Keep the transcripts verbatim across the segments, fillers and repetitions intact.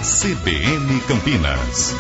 C B N Campinas.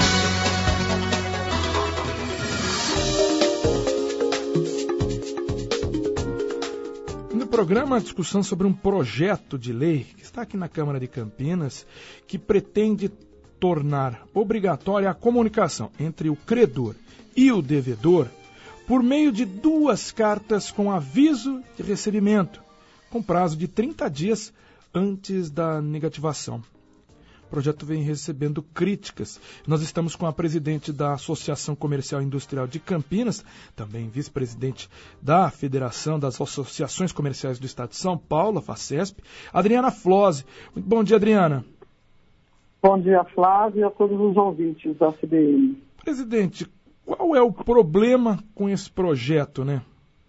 No programa, a discussão sobre um projeto de lei que está aqui na Câmara de Campinas, que pretende tornar obrigatória a comunicação entre o credor e o devedor por meio de duas cartas com aviso de recebimento, com prazo de trinta dias antes da negativação. O projeto vem recebendo críticas. Nós estamos com a presidente da Associação Comercial e Industrial de Campinas, também vice-presidente da Federação das Associações Comerciais do Estado de São Paulo, a FACESP, Adriana Flose. Muito bom dia, Adriana. Bom dia, Flávio, e a todos os ouvintes da C B N. Presidente, qual é o problema com esse projeto, né?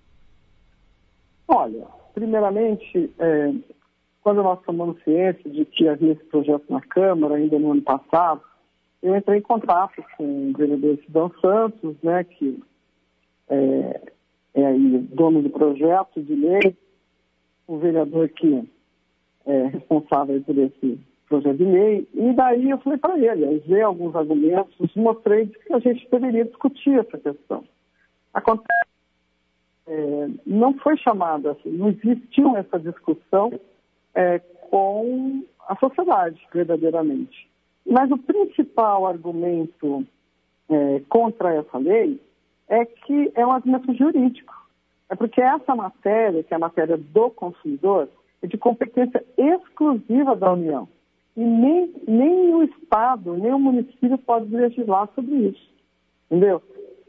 Olha, primeiramente, é, quando nós tomamos ciência de que havia esse projeto na Câmara, ainda no ano passado, eu entrei em contato com o vereador Sidão Santos, né, que é, é aí dono do projeto de lei, o vereador que é responsável por esse projeto de lei, e daí eu falei para ele, eu usei alguns argumentos, mostrei que a gente deveria discutir essa questão. Acontece, é, não foi chamada, assim, não existiu essa discussão é, com a sociedade, verdadeiramente. Mas o principal argumento é, contra essa lei é que é um argumento jurídico. É porque essa matéria, que é a matéria do consumidor, é de competência exclusiva da União. E nem, nem o Estado, nem o município pode legislar sobre isso. Entendeu?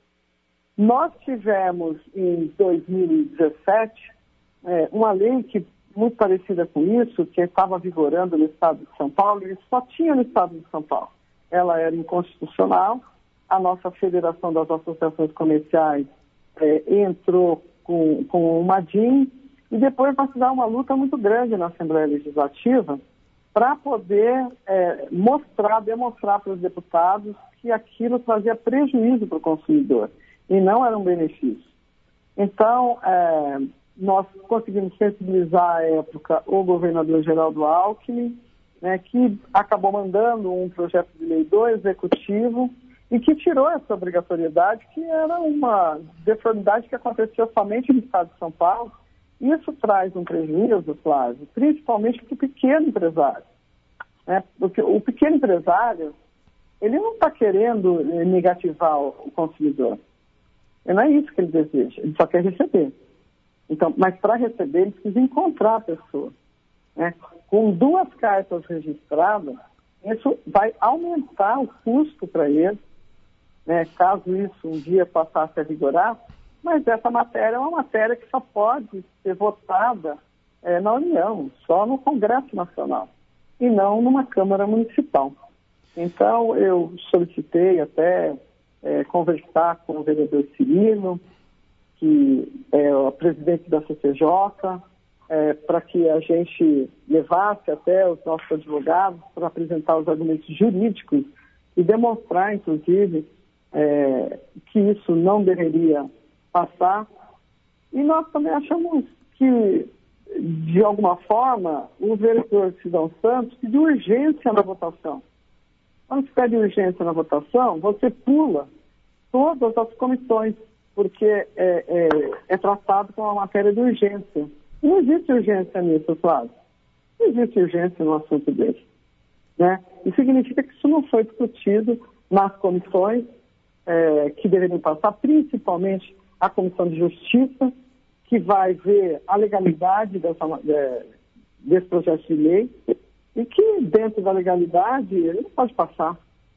Nós tivemos, em dois mil e dezessete, é, uma lei que, muito parecida com isso, que estava vigorando no Estado de São Paulo, e só tinha no Estado de São Paulo. Ela era inconstitucional. A nossa Federação das Associações Comerciais é, entrou com, com uma D I N, e depois nós tivemos uma luta muito grande na Assembleia Legislativa para poder é, mostrar, demonstrar para os deputados que aquilo trazia prejuízo para o consumidor e não era um benefício. Então, é, nós conseguimos sensibilizar à época o governador Geraldo Alckmin, né, que acabou mandando um projeto de lei do Executivo e que tirou essa obrigatoriedade, que era uma deformidade que acontecia somente no Estado de São Paulo. Isso traz um prejuízo, Flávio, principalmente para o pequeno empresário. Né? Porque o pequeno empresário, ele não está querendo negativar o consumidor. E não é isso que ele deseja, ele só quer receber. Então, mas para receber, ele precisa encontrar a pessoa. Né? Com duas cartas registradas, isso vai aumentar o custo para ele, né? Caso isso um dia passasse a vigorar. Mas essa matéria é uma matéria que só pode ser votada é, na União, só no Congresso Nacional, e não numa Câmara Municipal. Então, eu solicitei até é, conversar com o vereador Cirilo, que é o presidente da C C J, é, para que a gente levasse até os nossos advogados para apresentar os argumentos jurídicos e demonstrar, inclusive, é, que isso não deveria passar. E nós também achamos que, de alguma forma, o vereador Sidão Santos pediu urgência na votação. Quando se pede urgência na votação, você pula todas as comissões, porque é, é, é tratado com uma matéria de urgência. Não existe urgência nisso, Flávio. Não existe urgência no assunto desse. Né? Isso significa que isso não foi discutido nas comissões é, que deveriam passar, principalmente a Comissão de Justiça, que vai ver a legalidade dessa, é, desse projeto de lei, e que dentro da legalidade ele não pode passar.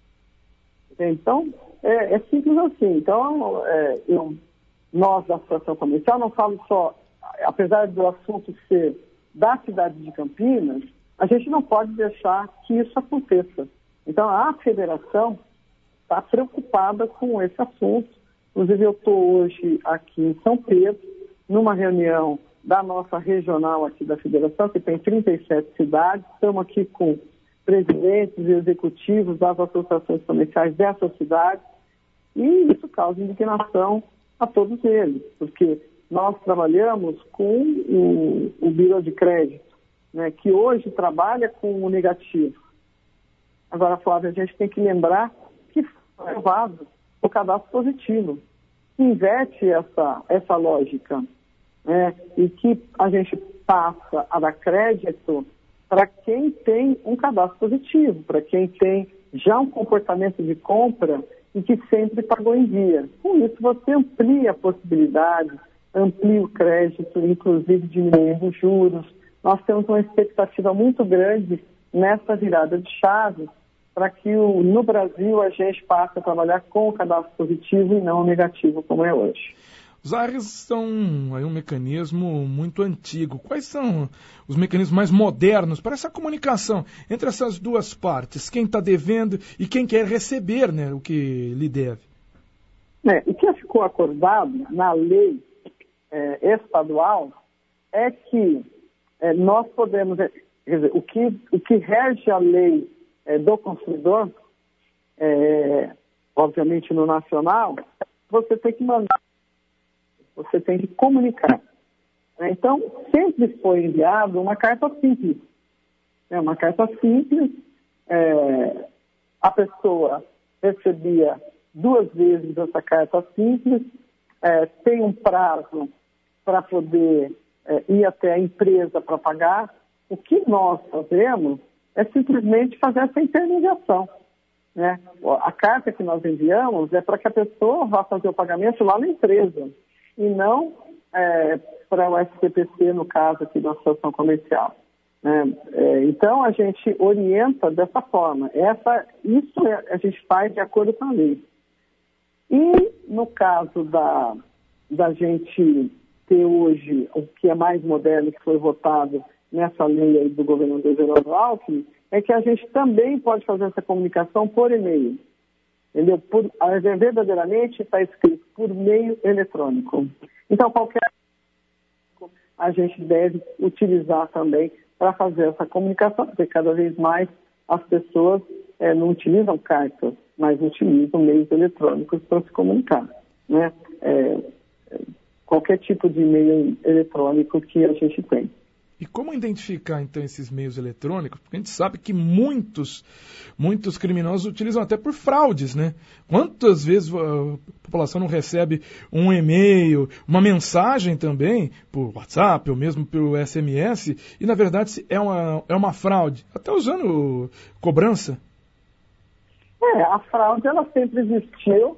Então, é, é simples assim. Então, é, eu, nós da Associação Comercial, não falo só, apesar do assunto ser da cidade de Campinas, a gente não pode deixar que isso aconteça. Então, a federação está preocupada com esse assunto. Inclusive, eu estou hoje aqui em São Pedro, numa reunião da nossa regional aqui da federação, que tem trinta e sete cidades. Estamos aqui com presidentes e executivos das associações comerciais dessas cidades, e isso causa indignação a todos eles, porque nós trabalhamos com o, o Biro de Crédito, né, que hoje trabalha com o negativo. Agora, Flávia, a gente tem que lembrar que foi aprovado o cadastro positivo, que inverte essa, essa lógica, né? E que a gente passa a dar crédito para quem tem um cadastro positivo, para quem tem já um comportamento de compra e que sempre pagou em dia. Com isso, você amplia a possibilidade, amplia o crédito, inclusive diminuindo os juros. Nós temos uma expectativa muito grande nessa virada de chave para que o, no Brasil a gente passe a trabalhar com o cadastro positivo e não o negativo, como é hoje. Os A R Res são aí um mecanismo muito antigo. Quais são os mecanismos mais modernos para essa comunicação entre essas duas partes? Quem está devendo e quem quer receber, né, o que lhe deve? É, o que ficou acordado na lei é, estadual é que é, nós podemos... Quer dizer, o que, o que rege a lei é, do consumidor, é, obviamente no nacional, você tem que mandar, você tem que comunicar. Então, sempre foi enviado uma carta simples. É uma carta simples, é, a pessoa recebia duas vezes essa carta simples, é, tem um prazo para poder é, ir até a empresa para pagar. O que nós fazemos é simplesmente fazer essa intermediação, né? A carta que nós enviamos é para que a pessoa vá fazer o pagamento lá na empresa e não é, para o S C P C, no caso aqui da Associação Comercial. Né? É, então, a gente orienta dessa forma. Essa, isso é, a gente faz de acordo com a lei. E, no caso da, da gente ter hoje o que é mais moderno, que foi votado nessa lei aí do governador Geraldo Alckmin, é que a gente também pode fazer essa comunicação por e-mail. Entendeu? Por, verdadeiramente está escrito por meio eletrônico. Então, qualquer a gente deve utilizar também para fazer essa comunicação, porque cada vez mais as pessoas é, não utilizam cartas, mas utilizam meios eletrônicos para se comunicar. Né? É, qualquer tipo de e-mail eletrônico que a gente tem. E como identificar, então, esses meios eletrônicos? Porque a gente sabe que muitos, muitos criminosos utilizam até por fraudes, né? Quantas vezes a população não recebe um e-mail, uma mensagem também, por WhatsApp ou mesmo pelo S M S, e, na verdade, é uma, é uma fraude, até usando cobrança? É, a fraude, ela sempre existiu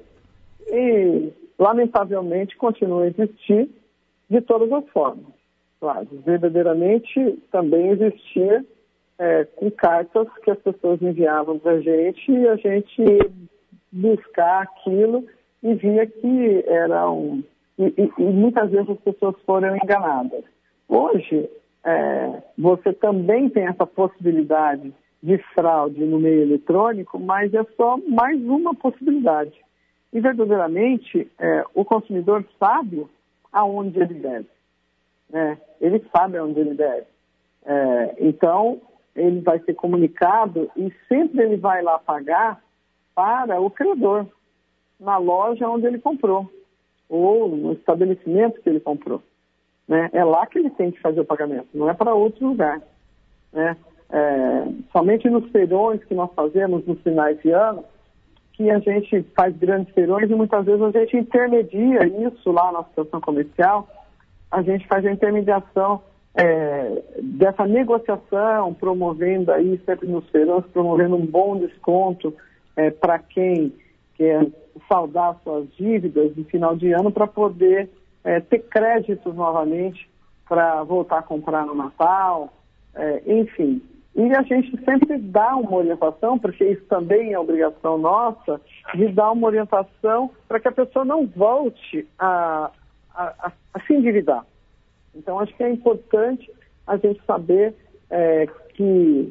e, lamentavelmente, continua a existir de todas as formas. Claro, verdadeiramente também existia é, com cartas que as pessoas enviavam para a gente e a gente ia buscar aquilo e via que eram... E, e, e muitas vezes as pessoas foram enganadas. Hoje, é, você também tem essa possibilidade de fraude no meio eletrônico, mas é só mais uma possibilidade. E verdadeiramente, é, o consumidor sabe aonde ele deve. É, ele sabe onde ele deve. É, então, ele vai ser comunicado e sempre ele vai lá pagar para o credor, na loja onde ele comprou, ou no estabelecimento que ele comprou. Né? É lá que ele tem que fazer o pagamento, não é para outro lugar. Né? É, somente nos feirões que nós fazemos nos finais de ano, que a gente faz grandes feirões e muitas vezes a gente intermedia isso lá na associação comercial. A gente faz a intermediação é, dessa negociação, promovendo aí sempre nos feirões, promovendo um bom desconto é, para quem quer saldar suas dívidas no final de ano para poder é, ter créditos novamente para voltar a comprar no Natal, é, enfim. E a gente sempre dá uma orientação, porque isso também é obrigação nossa, de dar uma orientação para que a pessoa não volte a... A, a, a se endividar. Então, acho que é importante a gente saber é, que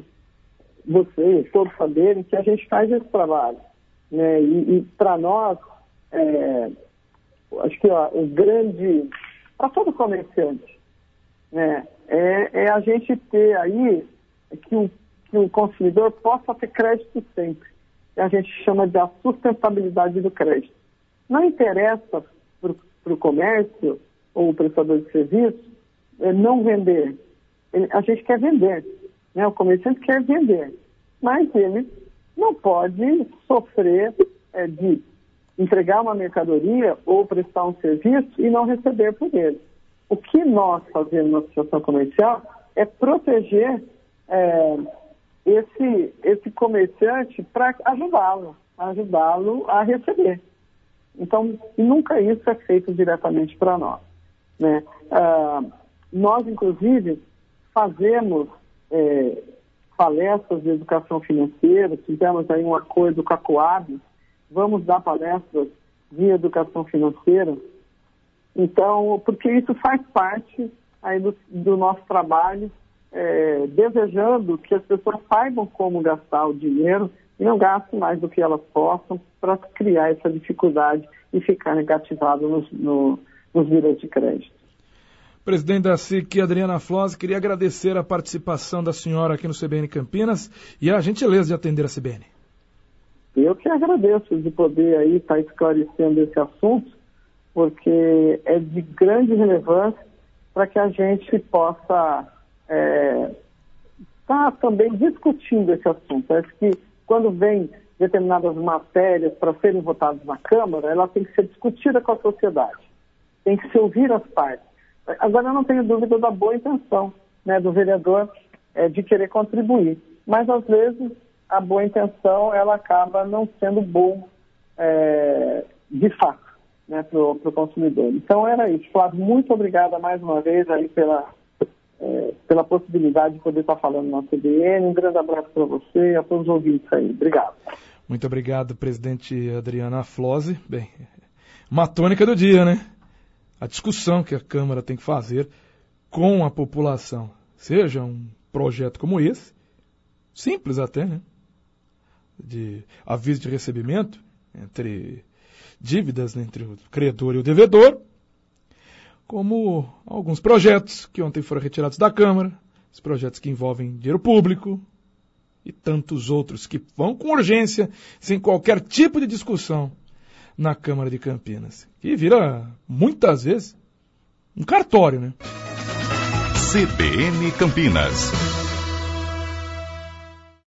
vocês, todos saberem que a gente faz esse trabalho. Né? E, e para nós, é, acho que ó, o grande, para todo comerciante, né, é, é a gente ter aí que o, que o consumidor possa ter crédito sempre. Que a gente chama de a sustentabilidade do crédito. Não interessa para o comércio ou o prestador de serviço é não vender. Ele, a gente quer vender, né? O comerciante quer vender, mas ele não pode sofrer é, de entregar uma mercadoria ou prestar um serviço e não receber por ele. O que nós fazemos na associação comercial é proteger é, esse, esse comerciante para ajudá-lo, ajudá-lo a receber. Então, nunca isso é feito diretamente para nós, né? Ah, nós, inclusive, fazemos é, palestras de educação financeira, fizemos aí um acordo com a Coab, vamos dar palestras de educação financeira. Então, porque isso faz parte aí do, do nosso trabalho, é, desejando que as pessoas saibam como gastar o dinheiro e não gastem mais do que elas possam para criar essa dificuldade e ficar negativado nos, no, nos bilhetes de crédito. Presidente da S I C, Adriana Flose, queria agradecer a participação da senhora aqui no C B N Campinas e a gentileza de atender a C B N. Eu que agradeço de poder aí estar esclarecendo esse assunto, porque é de grande relevância para que a gente possa é, estar também discutindo esse assunto. Acho que quando vem determinadas matérias para serem votadas na Câmara, ela tem que ser discutida com a sociedade, tem que se ouvir as partes. Agora, eu não tenho dúvida da boa intenção, né, do vereador é, de querer contribuir, mas às vezes a boa intenção ela acaba não sendo boa é, de fato, né, para o consumidor. Então era isso. Flávio, muito obrigada mais uma vez aí pela, é, pela possibilidade de poder estar falando na C B N. Um grande abraço para você e a todos os ouvintes aí. Obrigado. Muito obrigado, presidente Adriana Flose. Bem, uma tônica do dia, né? A discussão que a Câmara tem que fazer com a população, seja um projeto como esse, simples até, né? De aviso de recebimento entre dívidas, né, entre o credor e o devedor, como alguns projetos que ontem foram retirados da Câmara, os projetos que envolvem dinheiro público e tantos outros que vão com urgência, sem qualquer tipo de discussão na Câmara de Campinas, que vira, muitas vezes, um cartório, né? C B N Campinas.